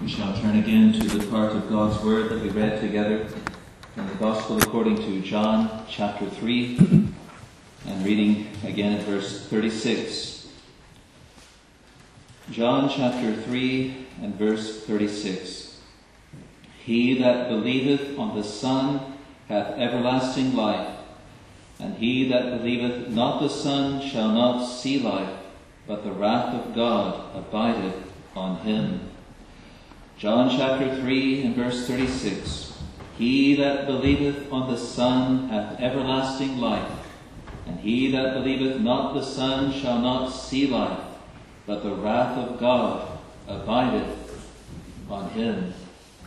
We shall turn again to the part of God's Word that we read together in the Gospel according to John chapter 3, and reading again at verse 36. John chapter 3 and verse 36. He that believeth on the Son hath everlasting life, and he that believeth not the Son shall not see life, but the wrath of God abideth on him. John chapter 3 and verse 36. He that believeth on the Son hath everlasting life, and he that believeth not the Son shall not see life, but the wrath of God abideth on him.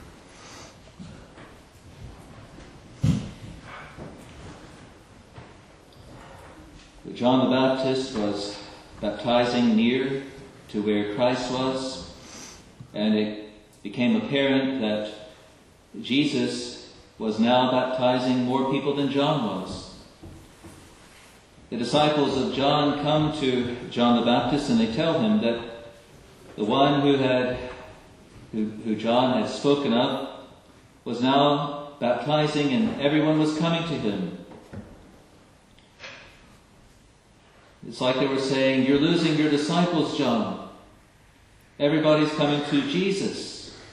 John the Baptist was baptizing near to where Christ was, and it became apparent that Jesus was now baptizing more people than John was. The disciples of John come to John the Baptist and they tell him that the one who John had spoken of was now baptizing and everyone was coming to him. It's like they were saying, "You're losing your disciples, John. Everybody's coming to Jesus."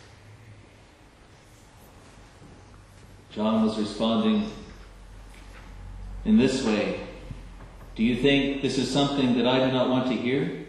John was responding in this way: "Do you think this is something that I do not want to hear?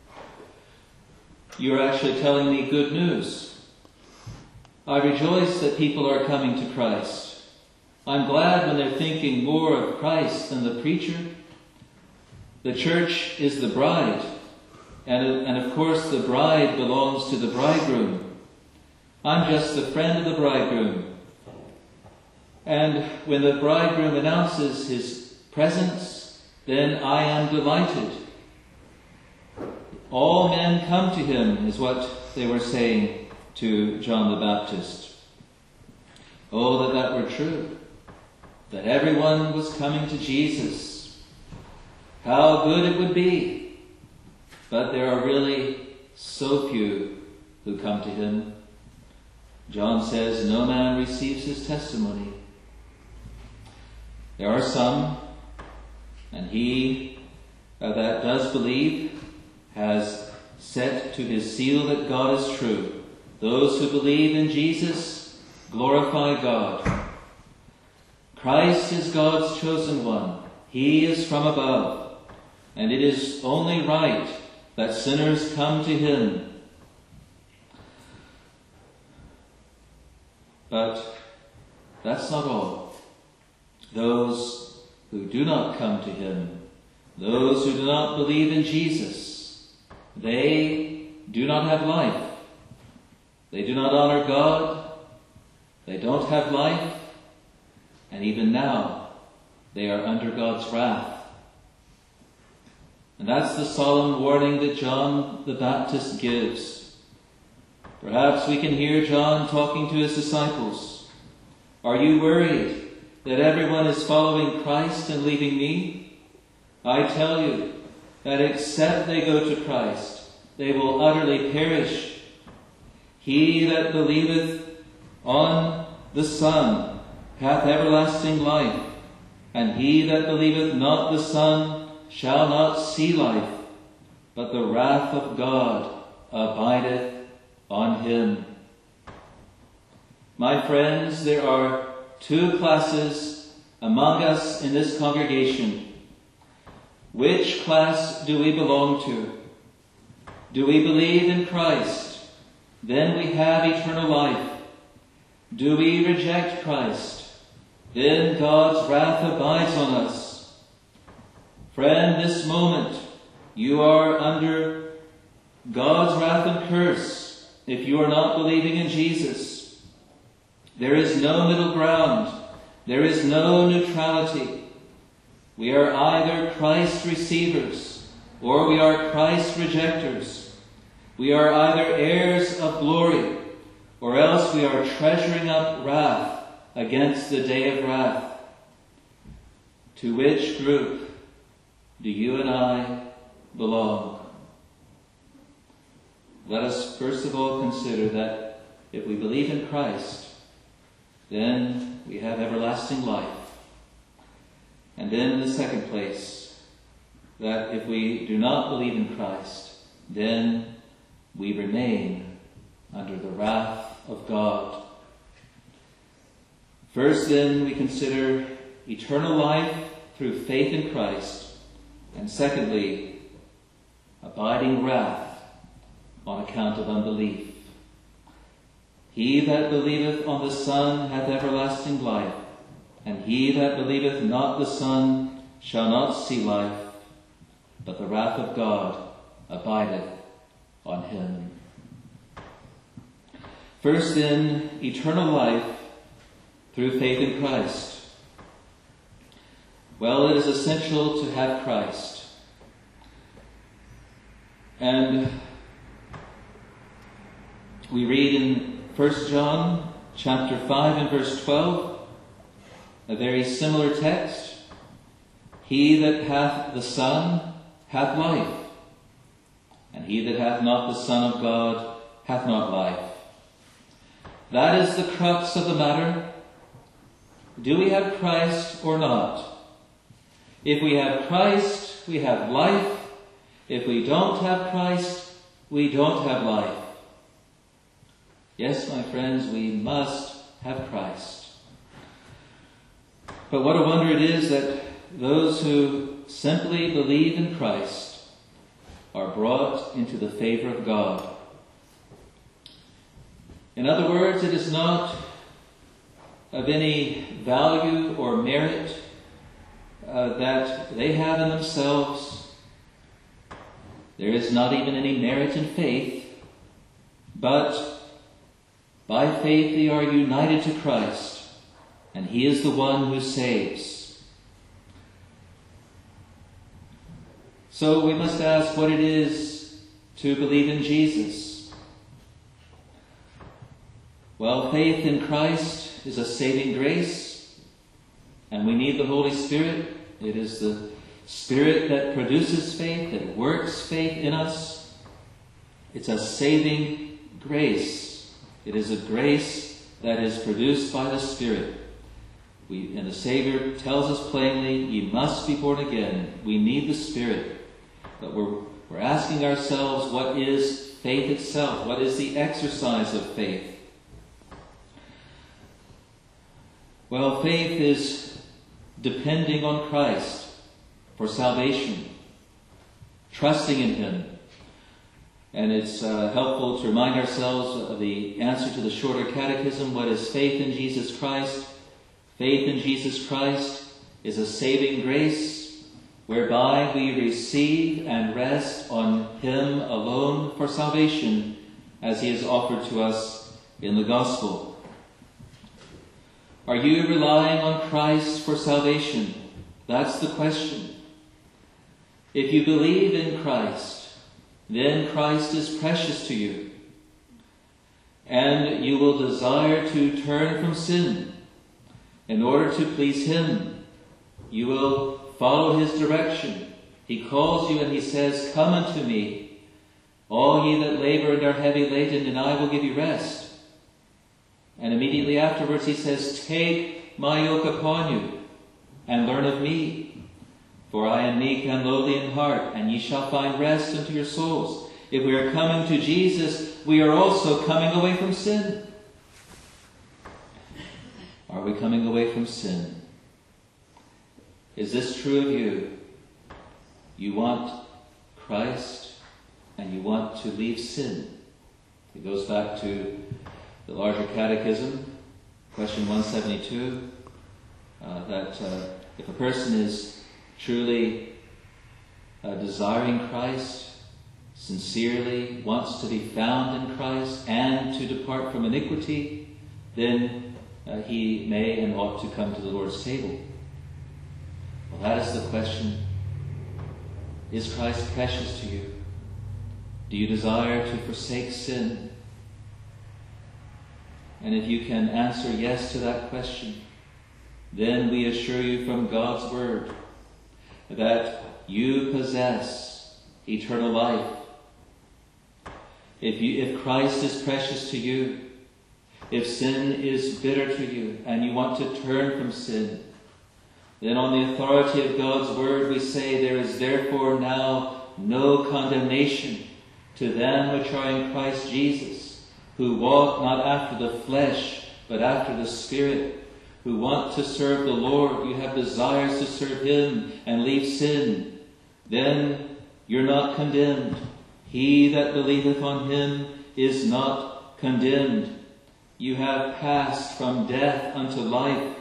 You are actually telling me good news. I rejoice that people are coming to Christ. I'm glad when they're thinking more of Christ than the preacher. The church is the bride, and of course the bride belongs to the bridegroom. I'm just the friend of the bridegroom. And when the bridegroom announces his presence, then I am delighted. All men come to him," is what they were saying to John the Baptist. Oh, that were true, that everyone was coming to Jesus. How good it would be. But there are really so few who come to him. John says, "No man receives his testimony." There are some, and he that does believe has set to his seal that God is true. Those who believe in Jesus glorify God. Christ is God's chosen one. He is from above, and it is only right that sinners come to him. But that's not all. Those who do not come to him, those who do not believe in Jesus, they do not have life. They do not honor God. They don't have life. And even now, they are under God's wrath. And that's the solemn warning that John the Baptist gives. Perhaps we can hear John talking to his disciples. "Are you worried that everyone is following Christ and leaving me? I tell you that except they go to Christ, they will utterly perish. He that believeth on the Son hath everlasting life, and he that believeth not the Son shall not see life, but the wrath of God abideth on him." My friends, there are two classes among us in this congregation. Which class do we belong to? Do we believe in Christ? Then we have eternal life. Do we reject Christ? Then God's wrath abides on us. Friend, this moment you are under God's wrath and curse if you are not believing in Jesus. There is no middle ground. There is no neutrality. We are either Christ receivers or we are Christ rejectors. We are either heirs of glory or else we are treasuring up wrath against the day of wrath. To which group do you and I belong? Let us first of all consider that if we believe in Christ, then we have everlasting life. And then in the second place, that if we do not believe in Christ, then we remain under the wrath of God. First, then, we consider eternal life through faith in Christ, and secondly, abiding wrath on account of unbelief. He that believeth on the Son hath everlasting life, and he that believeth not the Son shall not see life, but the wrath of God abideth on him. First, then, eternal life through faith in Christ. Well, it is essential to have Christ. And we read in 1 John chapter 5 and verse 12, a very similar text. He that hath the Son hath life, and he that hath not the Son of God hath not life. That is the crux of the matter. Do we have Christ or not? If we have Christ, we have life. If we don't have Christ, we don't have life. Yes, my friends, we must have Christ. But what a wonder it is that those who simply believe in Christ are brought into the favor of God. In other words, it is not of any value or merit that they have in themselves. There is not even any merit in faith, but by faith they are united to Christ, and He is the one who saves. So we must ask what it is to believe in Jesus. Well, faith in Christ is a saving grace, and we need the Holy Spirit. It is the Spirit that produces faith, that works faith in us. It's a saving grace. It is a grace that is produced by the Spirit. And the Savior tells us plainly, you must be born again. We need the Spirit. But we're asking ourselves, what is faith itself? What is the exercise of faith? Well, faith is depending on Christ for salvation, trusting in Him. And it's helpful to remind ourselves of the answer to the shorter catechism. What is faith in Jesus Christ? Faith in Jesus Christ is a saving grace whereby we receive and rest on Him alone for salvation, as He has offered to us in the gospel. Are you relying on Christ for salvation? That's the question. If you believe in Christ, then Christ is precious to you, and you will desire to turn from sin in order to please Him. You will follow His direction. He calls you and He says, come unto me, all ye that labor and are heavy laden, and I will give you rest. And immediately afterwards He says, take my yoke upon you and learn of me, for I am meek and lowly in heart, and ye shall find rest unto your souls. If we are coming to Jesus, we are also coming away from sin. Are we coming away from sin? Is this true of you? You want Christ and you want to leave sin. It goes back to the larger catechism, question 172, that if a person is truly desiring Christ, sincerely wants to be found in Christ and to depart from iniquity, then he may and ought to come to the Lord's table. Well, that is the question. Is Christ precious to you? Do you desire to forsake sin? And if you can answer yes to that question, then we assure you from God's Word that you possess eternal life. If Christ is precious to you, If sin is bitter to you and you want to turn from sin, then on the authority of God's word we say, there is therefore now no condemnation to them which are in Christ Jesus, who walk not after the flesh, but after the Spirit, who want to serve the Lord. You have desires to serve Him and leave sin. Then you're not condemned. He that believeth on Him is not condemned. You have passed from death unto life.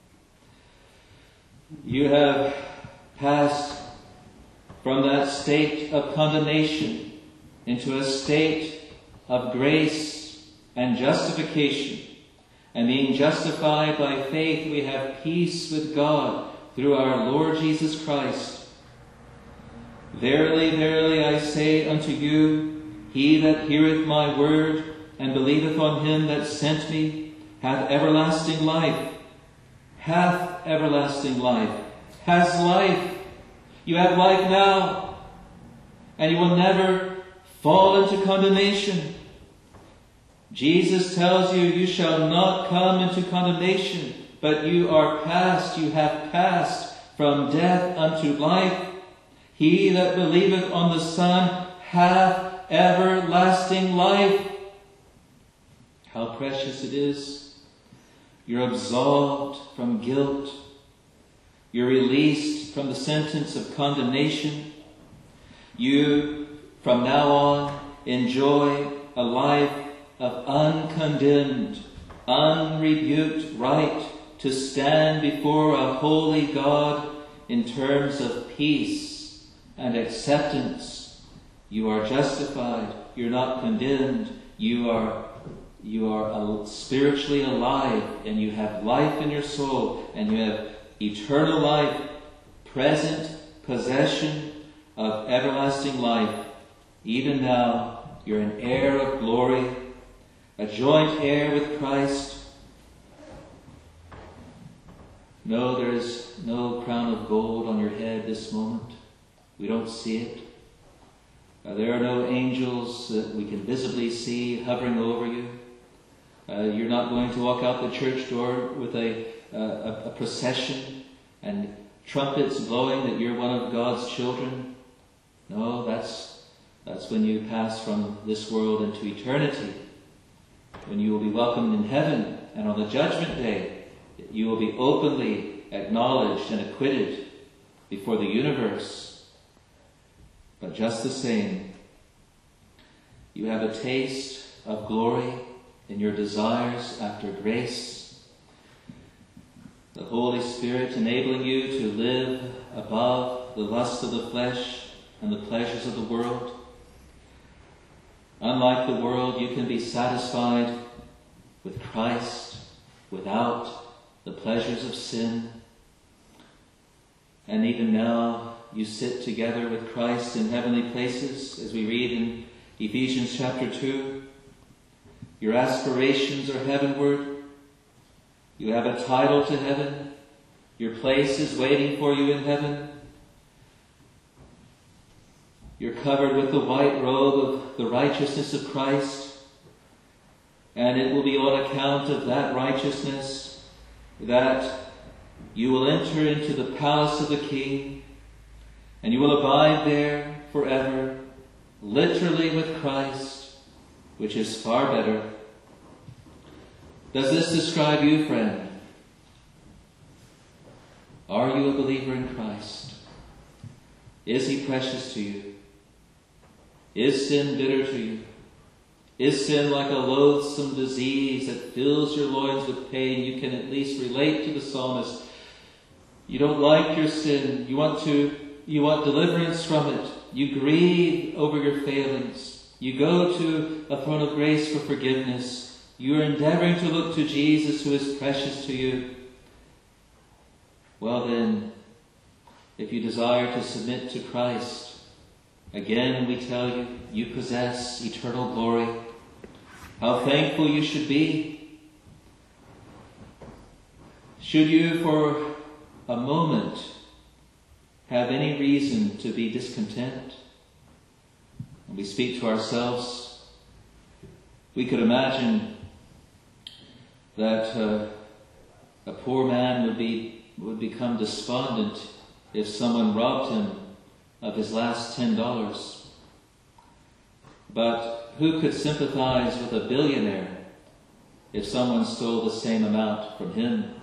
You have passed from that state of condemnation into a state of grace and justification. And being justified by faith, we have peace with God through our Lord Jesus Christ. Verily, verily, I say unto you, he that heareth my word and believeth on him that sent me hath everlasting life. Hath everlasting life. Has life. You have life now. And you will never fall into condemnation. Jesus tells you, you shall not come into condemnation, but you are passed, you have passed from death unto life. He that believeth on the Son hath everlasting life. How precious it is. You're absolved from guilt. You're released from the sentence of condemnation. You, from now on, enjoy a life of uncondemned, unrebuked right to stand before a holy God in terms of peace and acceptance. You are justified. You're not condemned. You are spiritually alive, and you have life in your soul, and you have eternal life, present possession of everlasting life. Even now, you're an heir of glory, a joint heir with Christ. No, there is no crown of gold on your head this moment. We don't see it. There are no angels that we can visibly see hovering over you. You're not going to walk out the church door with a procession and trumpets blowing that you're one of God's children. No, that's when you pass from this world into eternity, when you will be welcomed in heaven, and on the judgment day you will be openly acknowledged and acquitted before the universe. But just the same, you have a taste of glory in your desires after grace. The Holy Spirit enabling you to live above the lust of the flesh and the pleasures of the world. Unlike the world, you can be satisfied with Christ without the pleasures of sin. And even now, you sit together with Christ in heavenly places, as we read in Ephesians chapter 2. Your aspirations are heavenward. You have a title to heaven. Your place is waiting for you in heaven. You're covered with the white robe of the righteousness of Christ. And it will be on account of that righteousness that you will enter into the palace of the King, and you will abide there forever, literally with Christ, which is far better. Does this describe you, friend? Are you a believer in Christ? Is He precious to you? Is sin bitter to you? Is sin like a loathsome disease that fills your loins with pain? You can at least relate to the psalmist. You don't like your sin. You want deliverance from it. You grieve over your failings. You go to a throne of grace for forgiveness. You are endeavoring to look to Jesus, who is precious to you. Well then, if you desire to submit to Christ, again we tell you, you possess eternal glory. How thankful you should be. Should you for a moment have any reason to be discontent, and we speak to ourselves, we could imagine that a poor man would become despondent if someone robbed him of his last $10. But who could sympathize with a billionaire if someone stole the same amount from him?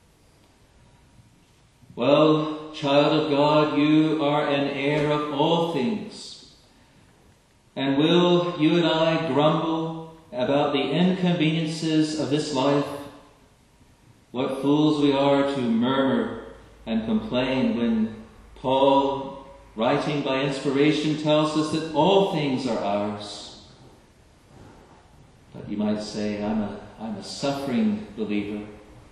Well, child of God, you are an heir of all things. And will you and I grumble about the inconveniences of this life? What fools we are to murmur and complain when Paul, writing by inspiration, tells us that all things are ours. But you might say, I'm a suffering believer.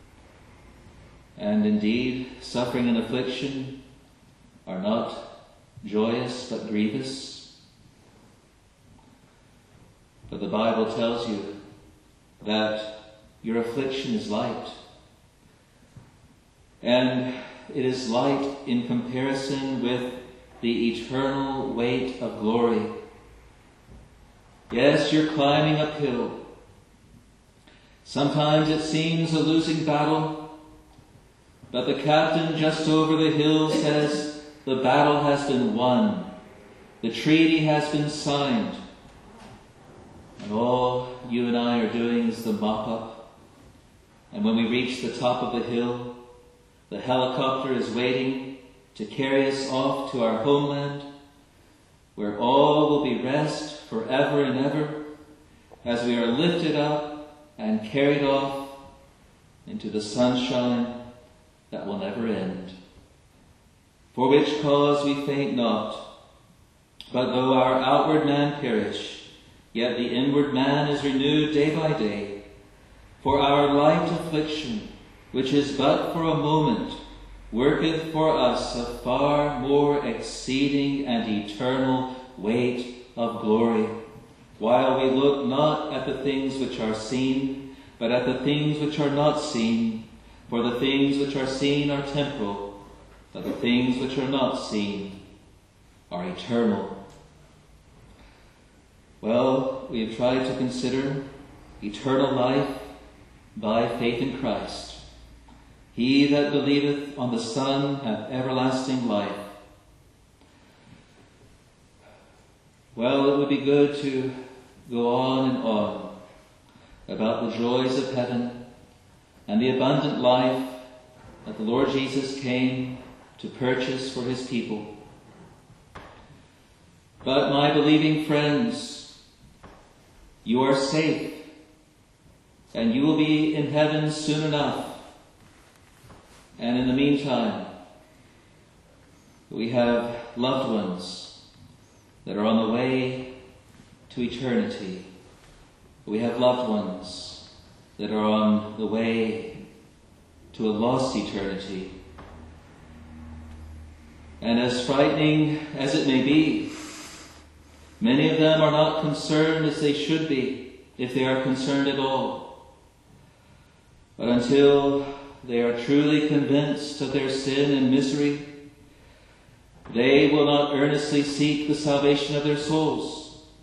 And indeed, suffering and affliction are not joyous but grievous. But the Bible tells you that your affliction is light. And it is light in comparison with the eternal weight of glory. Yes, you're climbing uphill. Sometimes it seems a losing battle, but the captain just over the hill says the battle has been won. The treaty has been signed. And all you and I are doing is the mop-up. And when we reach the top of the hill, the helicopter is waiting to carry us off to our homeland, where all will be rest forever and ever, as we are lifted up and carried off into the sunshine that will never end. For which cause we faint not, but though our outward man perish, yet the inward man is renewed day by day. For our light affliction, which is but for a moment, worketh for us a far more exceeding and eternal weight of glory, while we look not at the things which are seen, but at the things which are not seen. For the things which are seen are temporal, but the things which are not seen are eternal. Well, we have tried to consider eternal life by faith in Christ. He that believeth on the Son hath everlasting life. Well, it would be good to go on and on about the joys of heaven and the abundant life that the Lord Jesus came to purchase for his people. But my believing friends, you are safe, and you will be in heaven soon enough. And in the meantime, we have loved ones that are on the way to eternity. We have loved ones that are on the way to a lost eternity. And as frightening as it may be, many of them are not concerned as they should be, if they are concerned at all. But until they are truly convinced of their sin and misery, they will not earnestly seek the salvation of their souls.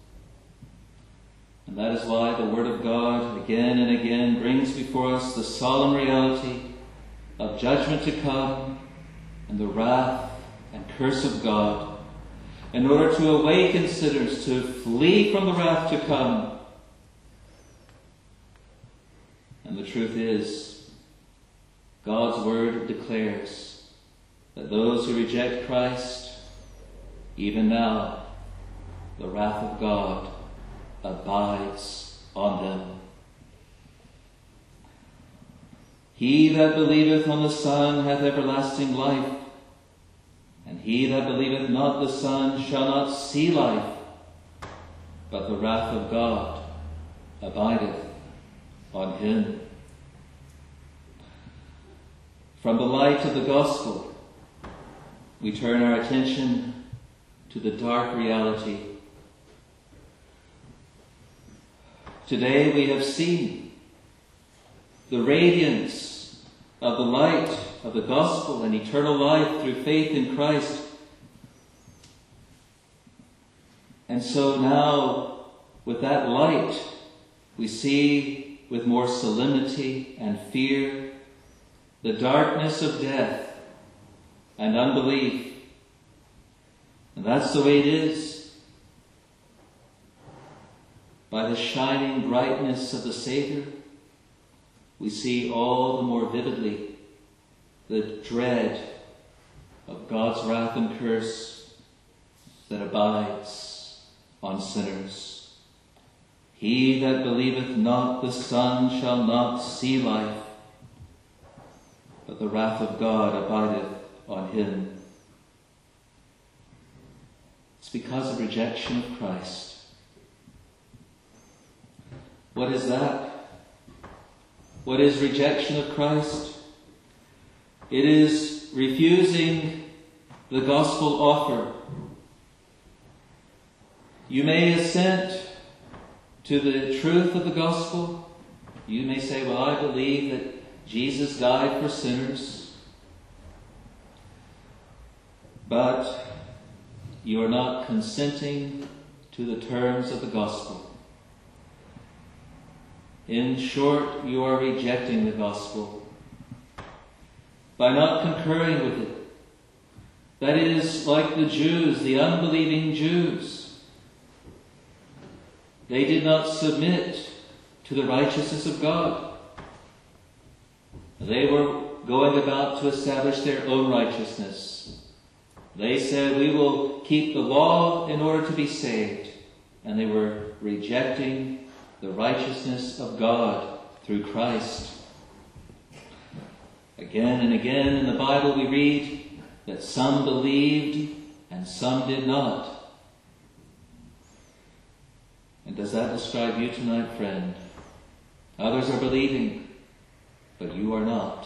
And that is why the Word of God again and again brings before us the solemn reality of judgment to come and the wrath and curse of God, in order to awaken sinners to flee from the wrath to come. And the truth is, God's Word declares that those who reject Christ, even now, the wrath of God abides on them. He that believeth on the Son hath everlasting life, and he that believeth not the Son shall not see life, but the wrath of God abideth on him. From the light of the gospel, we turn our attention to the dark reality. Today we have seen the radiance of the light of the gospel and eternal life through faith in Christ. And so now, with that light, we see with more solemnity and fear the darkness of death and unbelief. And that's the way it is. By the shining brightness of the Savior, we see all the more vividly the dread of God's wrath and curse that abides on sinners. He that believeth not the Son shall not see life, but the wrath of God abideth on him. It's because of rejection of Christ. What is that? What is rejection of Christ? It is refusing the gospel offer. You may assent to the truth of the gospel. You may say, well, I believe that Jesus died for sinners. But you are not consenting to the terms of the gospel. In short, you are rejecting the gospel by not concurring with it. That is like the Jews, the unbelieving Jews. They did not submit to the righteousness of God. They were going about to establish their own righteousness. They said, we will keep the law in order to be saved. And they were rejecting the righteousness of God through Christ. Again and again in the Bible we read that some believed and some did not. And does that describe you tonight, friend? Others are believing, but you are not.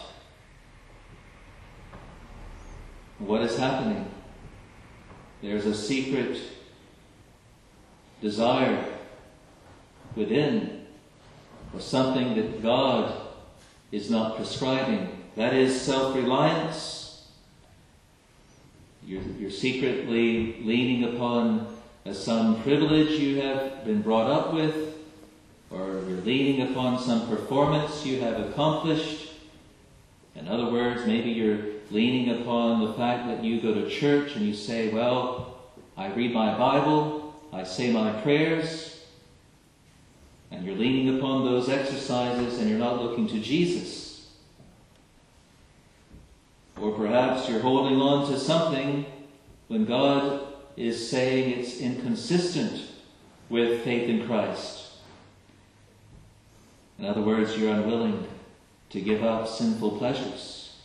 What is happening? There's a secret desire within for something that God is not prescribing. That is self-reliance. You're secretly leaning upon some privilege you have been brought up with, or you're leaning upon some performance you have accomplished. In other words, maybe you're leaning upon the fact that you go to church and you say, well, I read my Bible, I say my prayers, and you're leaning upon those exercises and you're not looking to Jesus. Or perhaps you're holding on to something when God is saying it's inconsistent with faith in Christ. In other words, you're unwilling to give up sinful pleasures.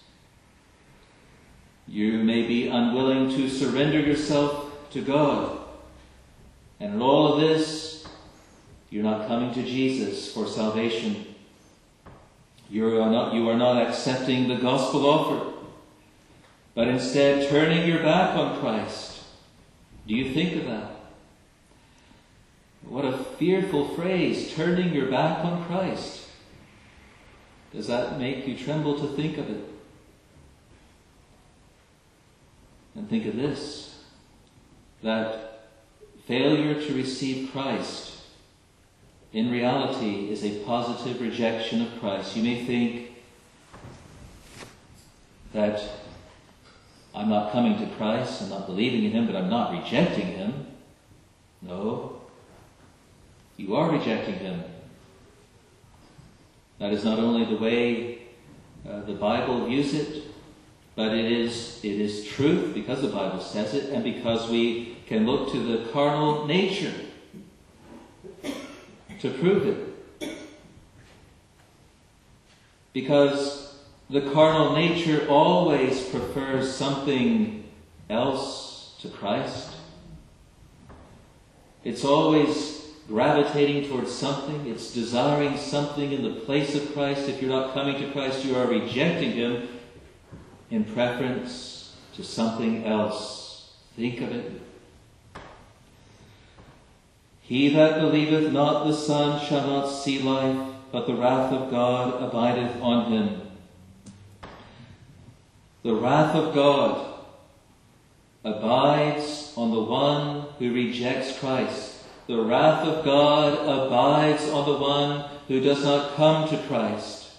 You may be unwilling to surrender yourself to God. And in all of this, you're not coming to Jesus for salvation. You are not accepting the gospel offer, but instead turning your back on Christ. Do you think of that? What a fearful phrase, turning your back on Christ. Does that make you tremble to think of it? And think of this, that failure to receive Christ in reality is a positive rejection of Christ. You may think that I'm not coming to Christ, I'm not believing in Him, but I'm not rejecting Him. No, you are rejecting Him. That is not only the way the Bible views it, but it is truth because the Bible says it, and because we can look to the carnal nature to prove it. Because the carnal nature always prefers something else to Christ. It's always gravitating towards something. It's desiring something in the place of Christ. If you're not coming to Christ, you are rejecting Him in preference to something else. Think of it. He that believeth not the Son shall not see life, but the wrath of God abideth on him. The wrath of God abides on the one who rejects Christ. the wrath of God abides on the one who does not come to Christ.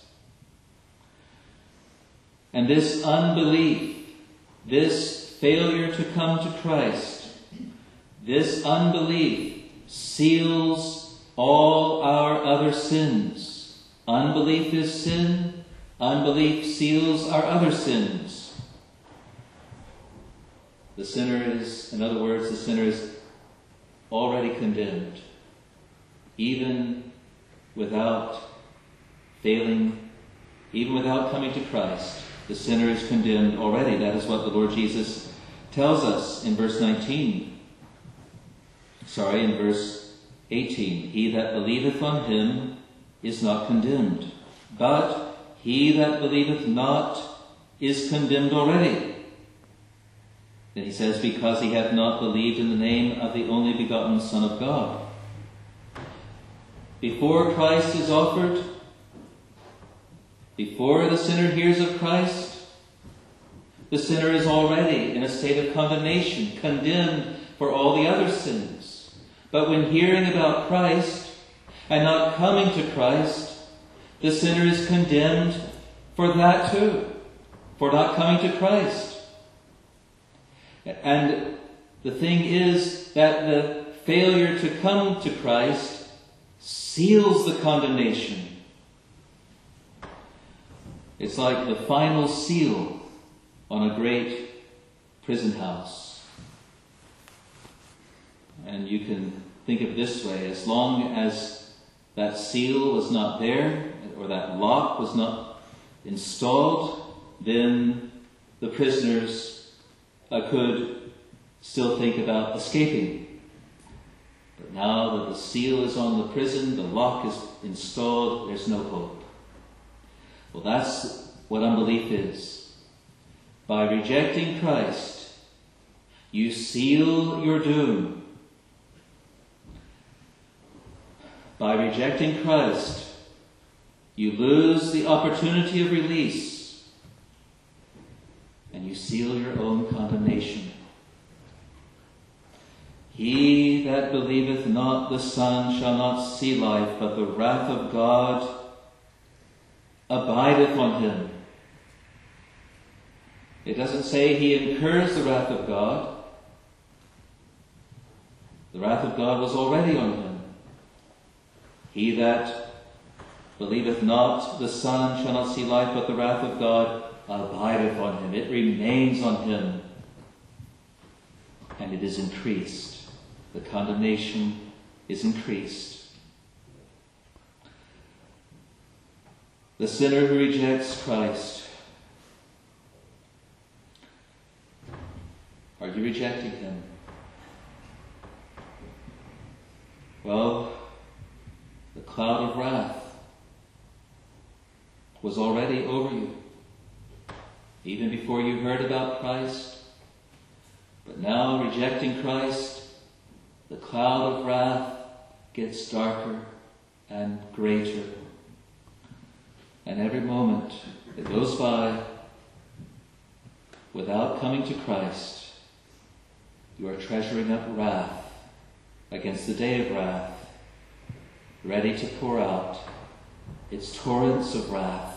And this unbelief, this failure to come to Christ, this unbelief seals all our other sins. Unbelief is sin. Unbelief seals our other sins. The sinner is, in other words, the sinner is already condemned, even without failing, even without coming to Christ. The sinner is condemned already. That is what the Lord Jesus tells us in verse 18. He that believeth on him is not condemned, but he that believeth not is condemned already. Then he says, because he hath not believed in the name of the only begotten Son of God. Before Christ is offered, before the sinner hears of Christ, the sinner is already in a state of condemnation, condemned for all the other sins. But when hearing about Christ and not coming to Christ, the sinner is condemned for that too, for not coming to Christ. And the thing is that the failure to come to Christ seals the condemnation. It's like the final seal on a great prison house. And you can think of it this way: as long as that seal was not there, or that lock was not installed, then the prisoners could still think about escaping. But now that the seal is on the prison, the lock is installed, there's no hope. Well, that's what unbelief is. By rejecting Christ, you seal your doom. By rejecting Christ, you lose the opportunity of release, and you seal your own condemnation. He that believeth not the Son shall not see life, but the wrath of God abideth on him. It doesn't say he incurs the wrath of God. The wrath of God was already on him. He that believeth not the Son shall not see life, but the wrath of God abideth on him. It remains on him. And it is increased. The condemnation is increased. The sinner who rejects Christ. Are you rejecting him? Well, the cloud of wrath was already over you, even before you heard about Christ. But now, rejecting Christ, the cloud of wrath gets darker and greater. And every moment that goes by without coming to Christ, you are treasuring up wrath against the day of wrath, ready to pour out its torrents of wrath.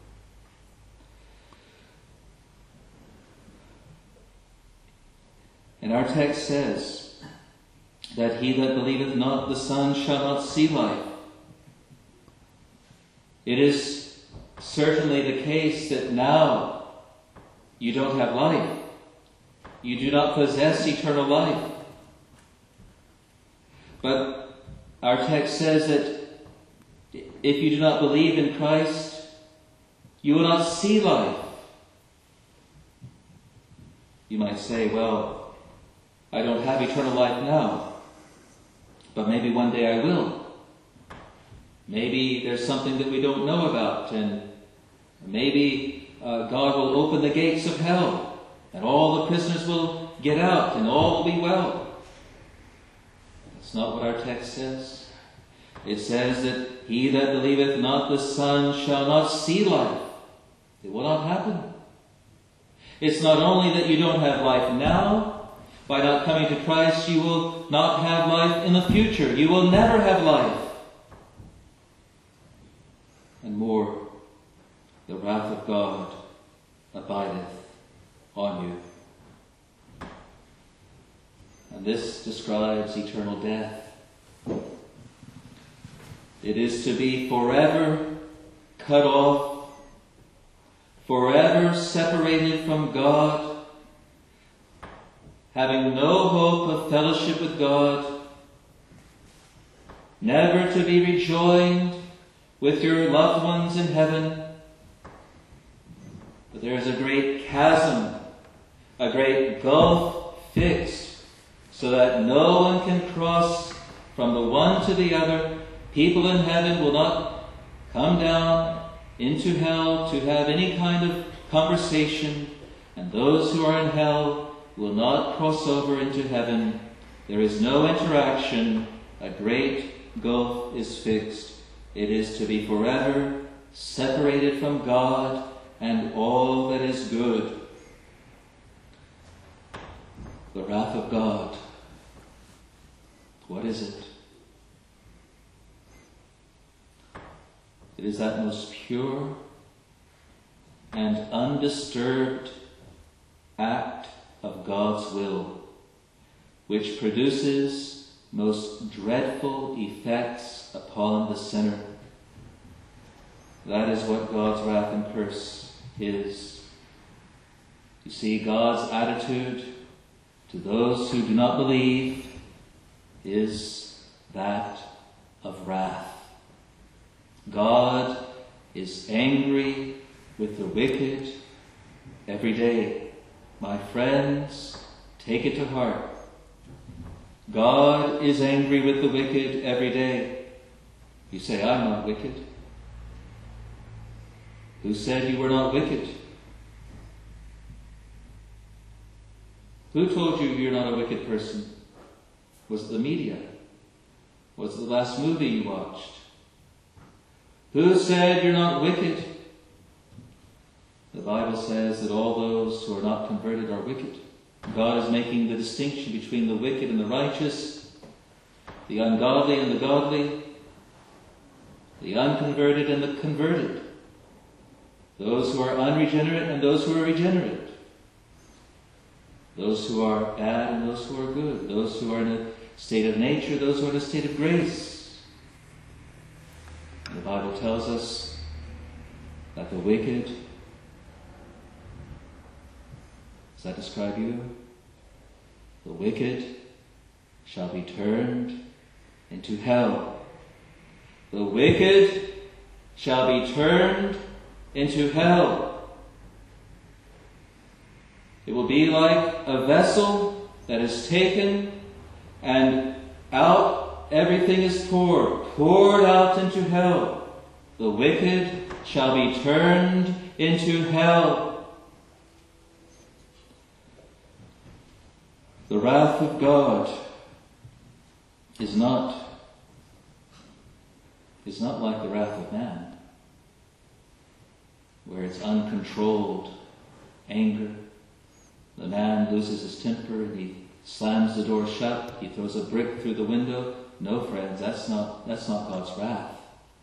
And our text says that he that believeth not the Son shall not see life. It is certainly the case that now you don't have life. You do not possess eternal life. But our text says that if you do not believe in Christ, you will not see life. You might say, well, I don't have eternal life now, but maybe one day I will. Maybe there's something that we don't know about, and maybe God will open the gates of hell, and all the prisoners will get out, and all will be well. That's not what our text says. It says that he that believeth not the Son shall not see life. It will not happen. It's not only that you don't have life now, by not coming to Christ, you will not have life in the future. You will never have life. And more, the wrath of God abideth on you. And this describes eternal death. It is to be forever cut off, forever separated from God, having no hope of fellowship with God, never to be rejoined with your loved ones in heaven. But there is a great chasm, a great gulf fixed, so that no one can cross from the one to the other. People in heaven will not come down into hell to have any kind of conversation, and those who are in hell will not cross over into heaven. There is no interaction. A great gulf is fixed. It is to be forever separated from God and all that is good. The wrath of God. What is it? It is that most pure and undisturbed act of God's will, which produces most dreadful effects upon the sinner. That is what God's wrath and curse is. You see, God's attitude to those who do not believe is that of wrath. God is angry with the wicked every day. My friends, take it to heart. God is angry with the wicked every day. You say, I'm not wicked. Who said you were not wicked? Who told you you're not a wicked person? Was it the media? Was it the last movie you watched? Who said you're not wicked? The Bible says that all those who are not converted are wicked. God is making the distinction between the wicked and the righteous, the ungodly and the godly, the unconverted and the converted, those who are unregenerate and those who are regenerate, those who are bad and those who are good, those who are in a state of nature, those who are in a state of grace. And the Bible tells us that the wicked, does that describe you? The wicked shall be turned into hell. The wicked shall be turned into hell. It will be like a vessel that is taken and out everything is poured out into hell. The wicked shall be turned into hell. The wrath of God is not like the wrath of man, where it's uncontrolled anger. The man loses his temper and he slams the door shut, he throws a brick through the window. No, friends, that's not God's wrath.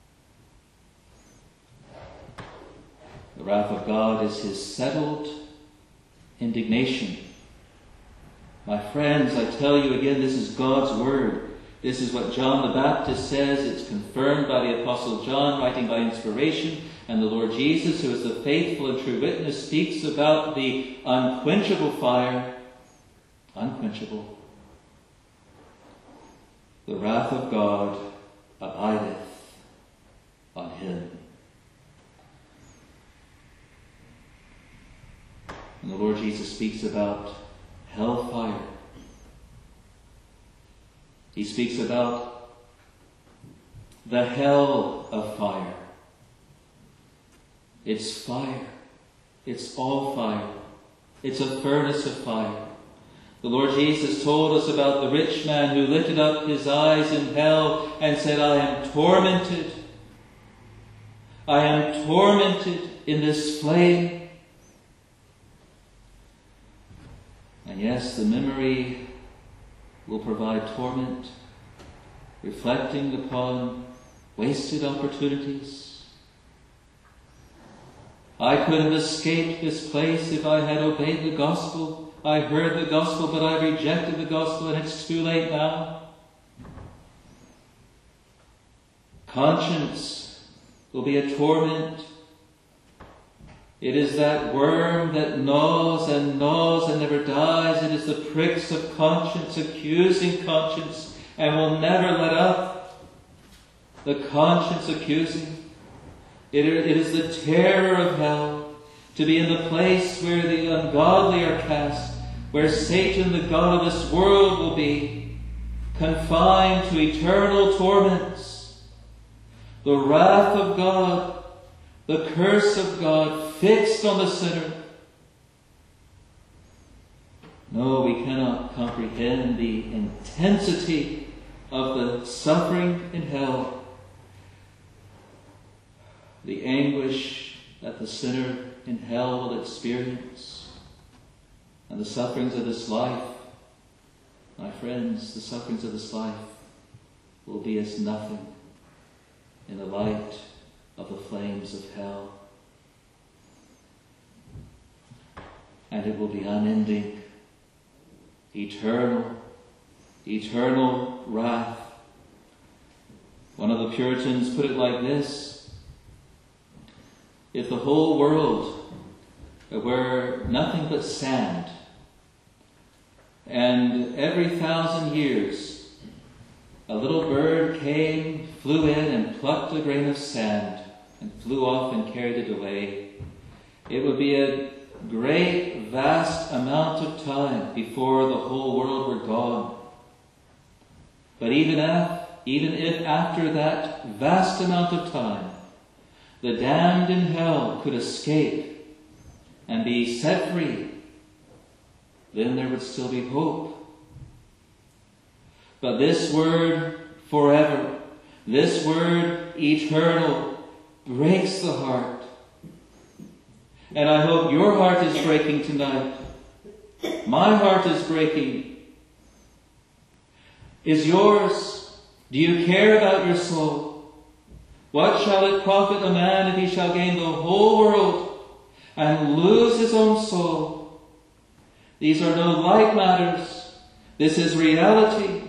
The wrath of God is his settled indignation. My friends, I tell you again, this is God's word. This is what John the Baptist says. It's confirmed by the Apostle John, writing by inspiration. And the Lord Jesus, who is the faithful and true witness, speaks about the unquenchable fire. Unquenchable. The wrath of God abideth on him. And the Lord Jesus speaks about hellfire. He speaks about the hell of fire. It's fire. It's all fire. It's a furnace of fire. The Lord Jesus told us about the rich man who lifted up his eyes in hell and said, I am tormented. I am tormented in this flame. And And yes, the memory will provide torment, reflecting upon wasted opportunities. I could have escaped this place if I had obeyed the gospel. I heard the gospel, but I rejected the gospel, and it's too late now. Conscience will be a torment. It is that worm that gnaws and gnaws and never dies. It is the pricks of conscience, accusing conscience, and will never let up. The conscience accusing. It is the terror of hell, to be in the place where the ungodly are cast, where Satan, the god of this world, will be confined to eternal torments. The wrath of God, the curse of God, fixed on the sinner. No, we cannot comprehend the intensity of the suffering in hell, the anguish that the sinner in hell will experience, and the sufferings of this life. My friends, the sufferings of this life will be as nothing in the light of the flames of hell. And it will be unending, eternal wrath. One of the Puritans put it like this: if the whole world were nothing but sand, and every 1,000 years a little bird came, flew in and plucked a grain of sand and flew off and carried it away, it would be a great, vast amount of time before the whole world were gone. But even if after that vast amount of time the damned in hell could escape and be set free, then there would still be hope. But this word forever, this word eternal, breaks the heart. And I hope your heart is breaking tonight. My heart is breaking. Is yours? Do you care about your soul? What shall it profit a man if he shall gain the whole world and lose his own soul? These are no light matters. This is reality.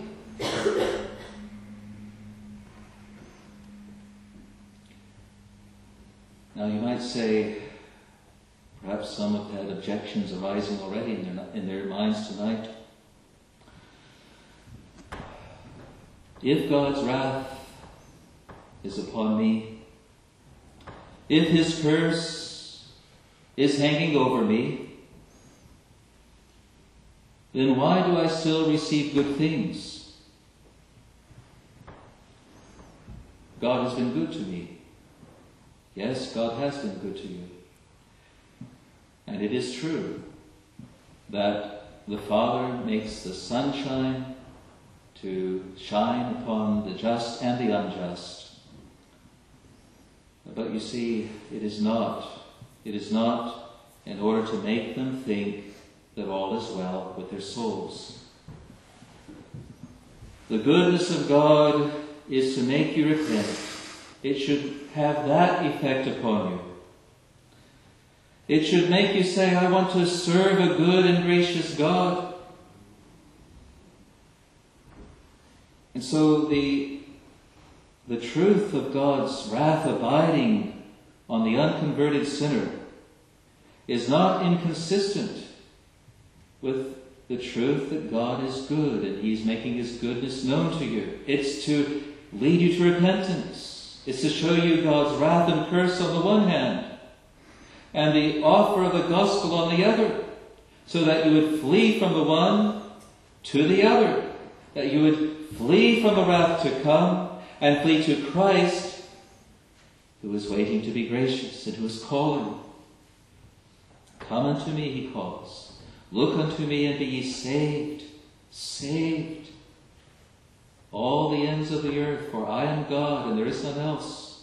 Now you might say, perhaps some have had objections arising already in their minds tonight. If God's wrath is upon me, if His curse is hanging over me, then why do I still receive good things? God has been good to me. Yes, God has been good to you. And it is true that the Father makes the sunshine to shine upon the just and the unjust. But you see, it is not in order to make them think that all is well with their souls. The goodness of God is to make you repent. It should have that effect upon you. It should make you say, I want to serve a good and gracious God. And so the truth of God's wrath abiding on the unconverted sinner is not inconsistent with the truth that God is good and He's making His goodness known to you. It's to lead you to repentance. It's to show you God's wrath and curse on the one hand, and the offer of the gospel on the other, so that you would flee from the one to the other, that you would flee from the wrath to come and flee to Christ, who is waiting to be gracious and who is calling. Come unto me, He calls. Look unto me and be ye saved. Saved. All the ends of the earth, for I am God and there is none else.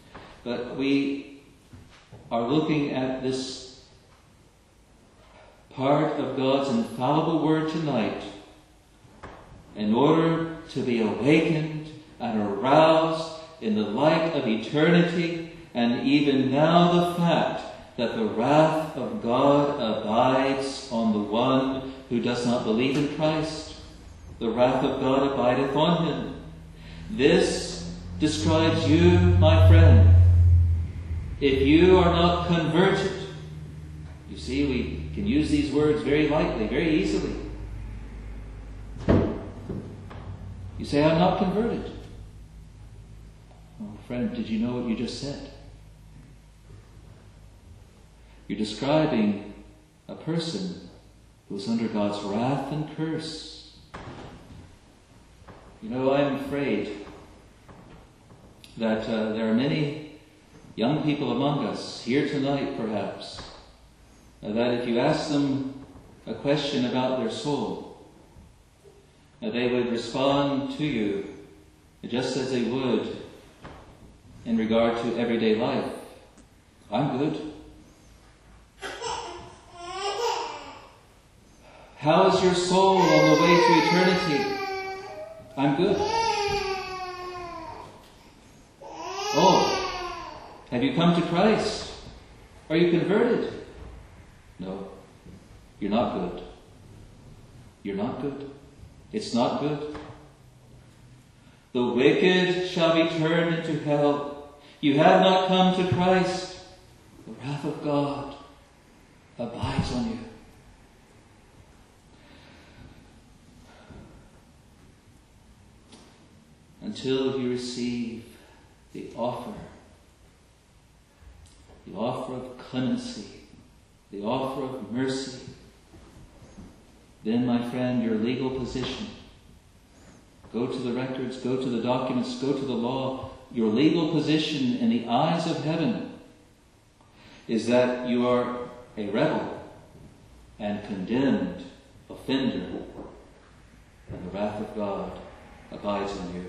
But we are looking at this part of God's infallible word tonight in order to be awakened and aroused in the light of eternity, and even now the fact that the wrath of God abides on the one who does not believe in Christ. The wrath of God abideth on him. This describes you, my friend. If you are not converted, you see, we can use these words very lightly, very easily. You say, I'm not converted. Oh, friend, did you know what you just said? You're describing a person who's under God's wrath and curse. You know, I'm afraid that there are many young people among us, here tonight perhaps, that if you ask them a question about their soul, they would respond to you just as they would in regard to everyday life. I'm good. How is your soul on the way to eternity? I'm good. Oh, have you come to Christ? Are you converted? No, you're not good. You're not good. It's not good. The wicked shall be turned into hell. You have not come to Christ. The wrath of God abides on you. Until you receive the offer of clemency, the offer of mercy, then, my friend, your legal position, go to the records, go to the documents, go to the law, your legal position in the eyes of heaven is that you are a rebel and condemned offender, and the wrath of God abides on you.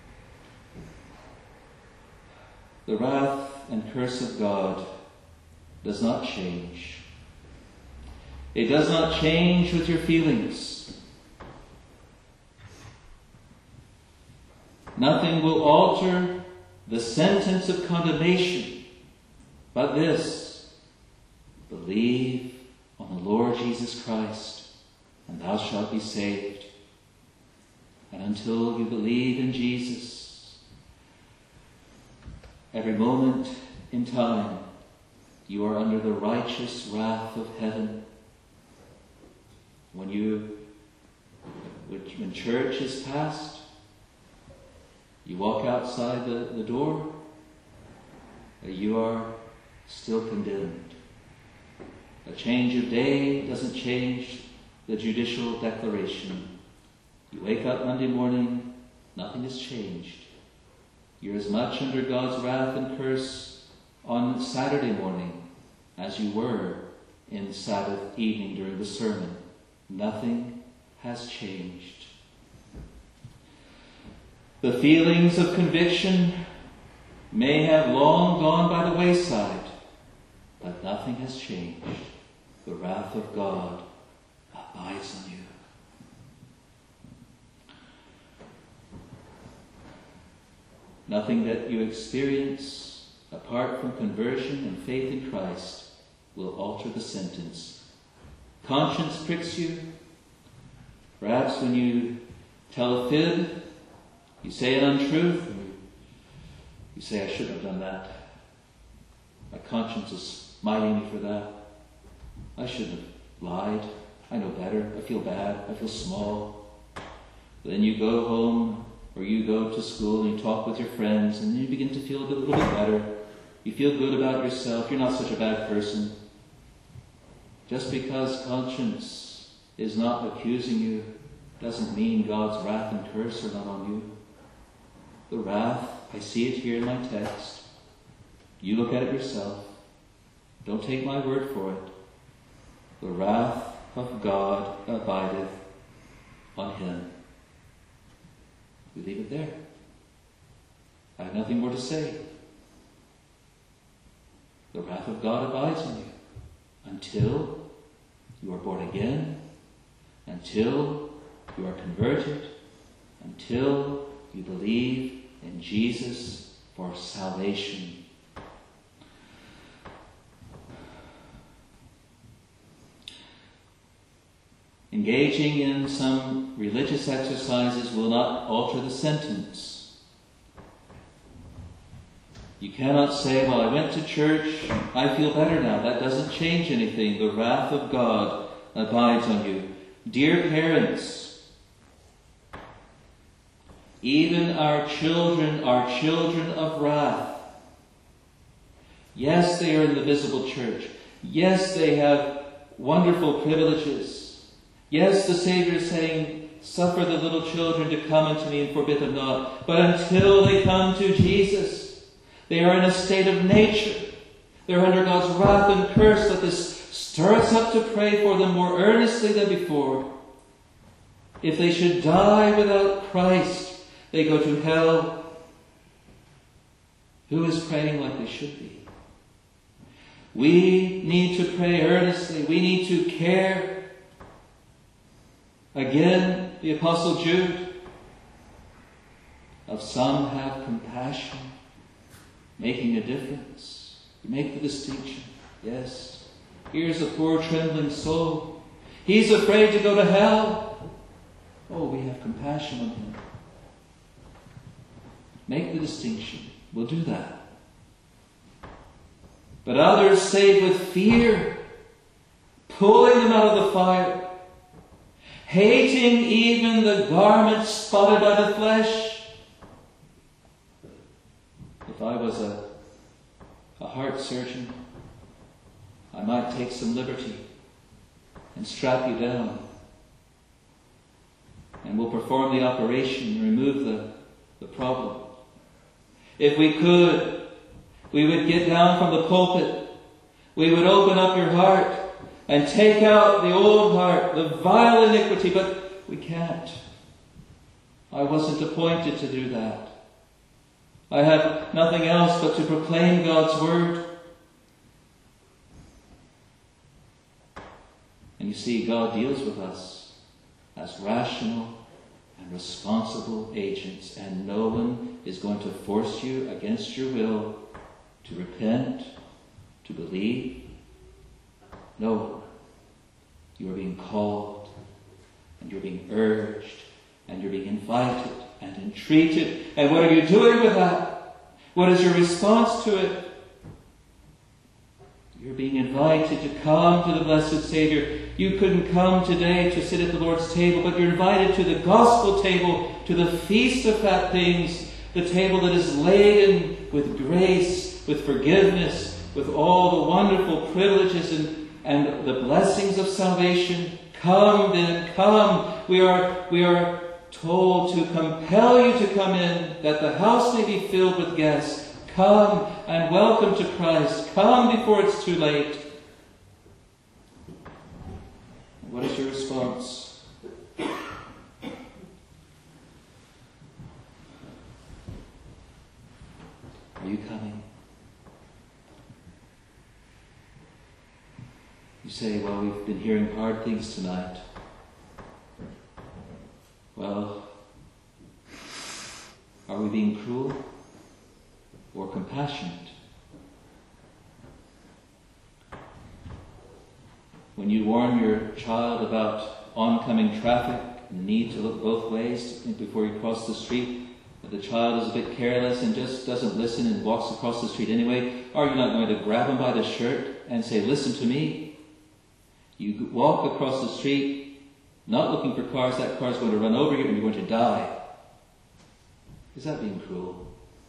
The wrath and curse of God does not change. It does not change with your feelings. Nothing will alter the sentence of condemnation but this: believe on the Lord Jesus Christ, and thou shalt be saved. And until you believe in Jesus, every moment in time, you are under the righteous wrath of heaven. When church is past, you walk outside the door, you are still condemned. A change of day doesn't change the judicial declaration. You wake up Monday morning, nothing has changed. You're as much under God's wrath and curse on Saturday morning as you were in Sabbath evening during the sermon. Nothing has changed. The feelings of conviction may have long gone by the wayside, but nothing has changed. The wrath of God abides on you. Nothing that you experience apart from conversion and faith in Christ will alter the sentence. Conscience pricks you. Perhaps when you tell a fib, you say an untruth, you say, I shouldn't have done that. My conscience is smiting me for that. I shouldn't have lied. I know better. I feel bad. I feel small. Then you go home or you go to school and you talk with your friends and you begin to feel a little bit better. You feel good about yourself. You're not such a bad person. Just because conscience is not accusing you doesn't mean God's wrath and curse are not on you. The wrath, I see it here in my text. You look at it yourself. Don't take my word for it. The wrath of God abideth on him. We leave it there. I have nothing more to say. The wrath of God abides on you until you are born again, until you are converted, until you believe in Jesus for salvation. Engaging in some religious exercises will not alter the sentence. You cannot say, well, I went to church, I feel better now. That doesn't change anything. The wrath of God abides on you. Dear parents, even our children are children of wrath. Yes, they are in the visible church. Yes, they have wonderful privileges. Yes, the Savior is saying, suffer the little children to come unto me and forbid them not. But until they come to Jesus, they are in a state of nature. They're under God's wrath and curse. Let this stir us up to pray for them more earnestly than before. If they should die without Christ, they go to hell. Who is praying like they should be? We need to pray earnestly. We need to care. Again, the Apostle Jude, of some have compassion, making a difference. You make the distinction. Yes. Here's a poor trembling soul. He's afraid to go to hell. Oh, we have compassion on him. Make the distinction. We'll do that. But others saved with fear, pulling them out of the fire, hating even the garment spotted by the flesh. If I was a heart surgeon, I might take some liberty and strap you down. And we'll perform the operation and remove the problem. If we could, we would get down from the pulpit. We would open up your heart and take out the old heart, the vile iniquity, but we can't. I wasn't appointed to do that. I have nothing else but to proclaim God's word. And you see, God deals with us as rational and responsible agents, and no one is going to force you against your will to repent, to believe. No, you are being called, and you're being urged, and you're being invited and entreated. And what are you doing with that? What is your response to it? You're being invited to come to the blessed Savior. You couldn't come today to sit at the Lord's table, but you're invited to the gospel table, to the feast of fat things, the table that is laden with grace, with forgiveness, with all the wonderful privileges and the blessings of salvation. Come then, come. We are told to compel you to come in, that the house may be filled with guests. Come and welcome to Christ. Come before it's too late. What is your response? Are you coming? You say, well, we've been hearing hard things tonight. Well, are we being cruel or compassionate? When you warn your child about oncoming traffic and the need to look both ways before you cross the street, if the child is a bit careless and just doesn't listen and walks across the street anyway, are you not going to grab him by the shirt and say, listen to me? You walk across the street, not looking for cars, that car is going to run over you and you're going to die. Is that being cruel?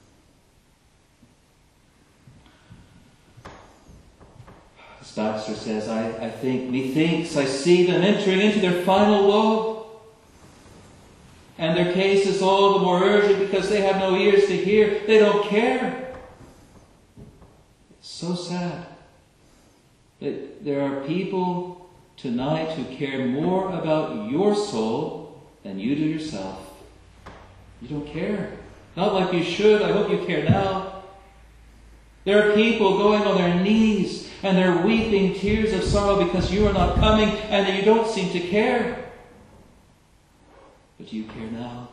As Baxter says, methinks I see them entering into their final woe. And their case is all the more urgent because they have no ears to hear. They don't care. It's so sad that there are people tonight who care more about your soul than you do yourself. You don't care. Not like you should. I hope you care now. There are people going on their knees and they're weeping tears of sorrow because you are not coming and that you don't seem to care. But you care now.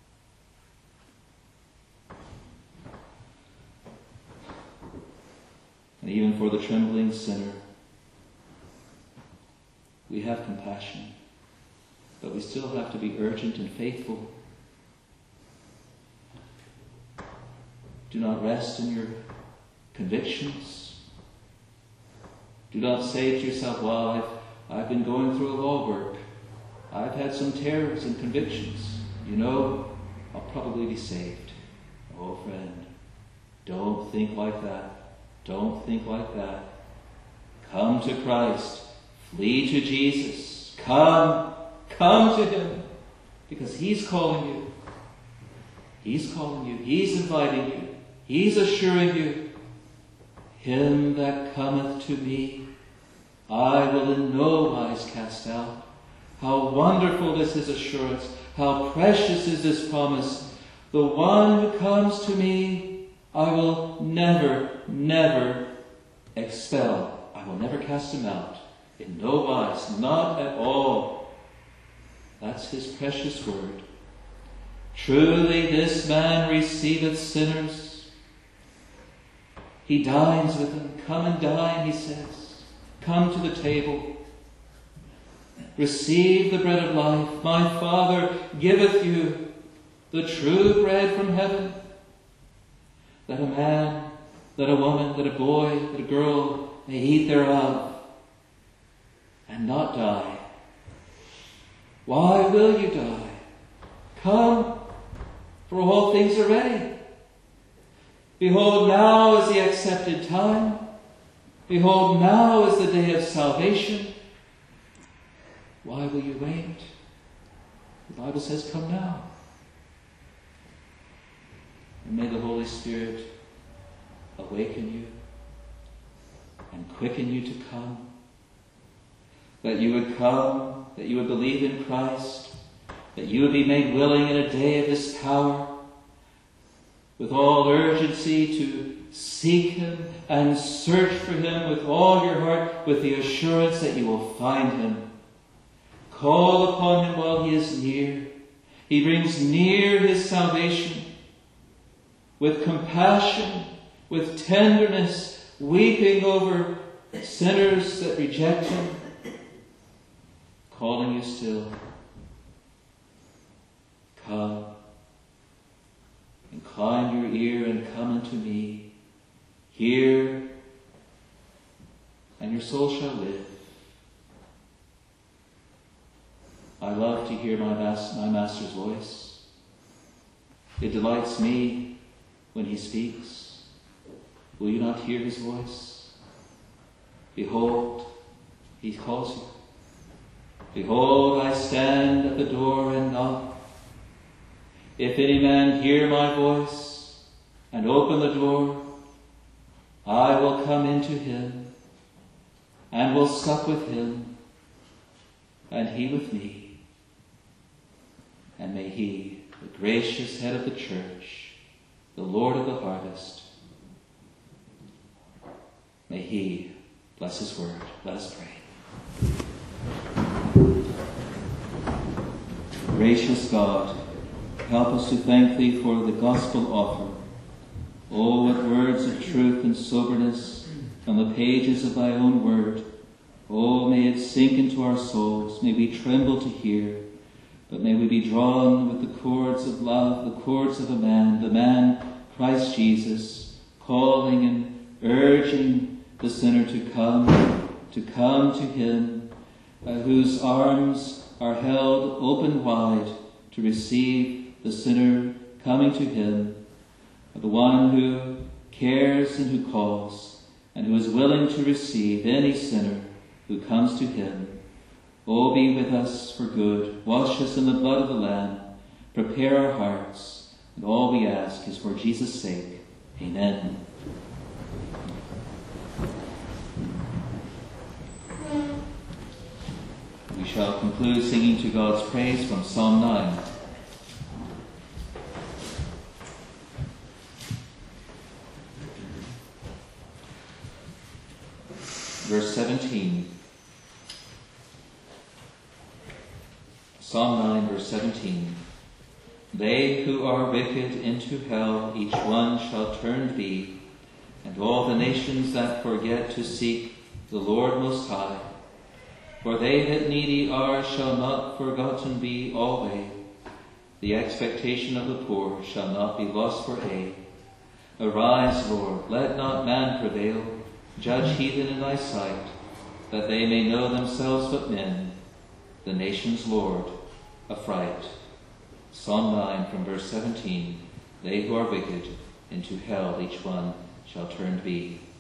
And even for the trembling sinner, we have compassion, but we still have to be urgent and faithful. Do not rest in your convictions. Do not say to yourself, well, I've been going through a law work. I've had some terrors and convictions. You know, I'll probably be saved. Oh, friend, don't think like that. Don't think like that. Come to Christ. Flee to Jesus. Come to Him. Because He's calling you. He's calling you. He's inviting you. He's assuring you, him that cometh to me, I will in no wise cast out. How wonderful is His assurance. How precious is His promise. The one who comes to me, I will never, never expel. I will never cast him out. In no wise, not at all. That's His precious word. Truly this man receiveth sinners. He dines with them. Come and dine, He says. Come to the table. Receive the bread of life. My Father giveth you the true bread from heaven. That a man, that a woman, that a boy, that a girl may eat thereof and not die. Why will you die? Come, for all things are ready. Behold, now is the accepted time. Behold, now is the day of salvation. Why will you wait? The Bible says, come now. And may the Holy Spirit awaken you and quicken you to come. That you would come, that you would believe in Christ, that you would be made willing in a day of His power, with all urgency to seek Him and search for Him with all your heart, with the assurance that you will find Him. Call upon Him while He is near. He brings near His salvation with compassion, with tenderness, weeping over sinners that reject Him, calling you still. Come. Incline your ear and come unto me. Hear, and your soul shall live. I love to hear my Master's voice. It delights me when He speaks. Will you not hear His voice? Behold, He calls you. Behold, I stand at the door and knock. If any man hear my voice and open the door, I will come into him and will sup with him and he with me. And may He, the gracious head of the church, the Lord of the harvest, may He bless His word. Let us pray. Gracious God, help us to thank Thee for the gospel offer. Oh, what words of truth and soberness from the pages of Thy own word. Oh, may it sink into our souls. May we tremble to hear. But may we be drawn with the cords of love, the cords of the man Christ Jesus, calling and urging the sinner to come to Him, whose arms are held open wide to receive the sinner coming to Him, the one who cares and who calls, and who is willing to receive any sinner who comes to Him. Oh, be with us for good. Wash us in the blood of the Lamb. Prepare our hearts. And all we ask is for Jesus' sake. Amen. We shall conclude singing to God's praise from Psalm 9. verse 17. Psalm 9, verse 17. They who are wicked into hell, each one shall turn be, and all the nations that forget to seek the Lord Most High. For they that needy are shall not forgotten be alway. The expectation of the poor shall not be lost for aye. Arise, Lord, let not man prevail. Judge heathen in thy sight, that they may know themselves but men, the nation's Lord, affright. Psalm 9 from verse 17. They who are wicked into hell each one shall turn be.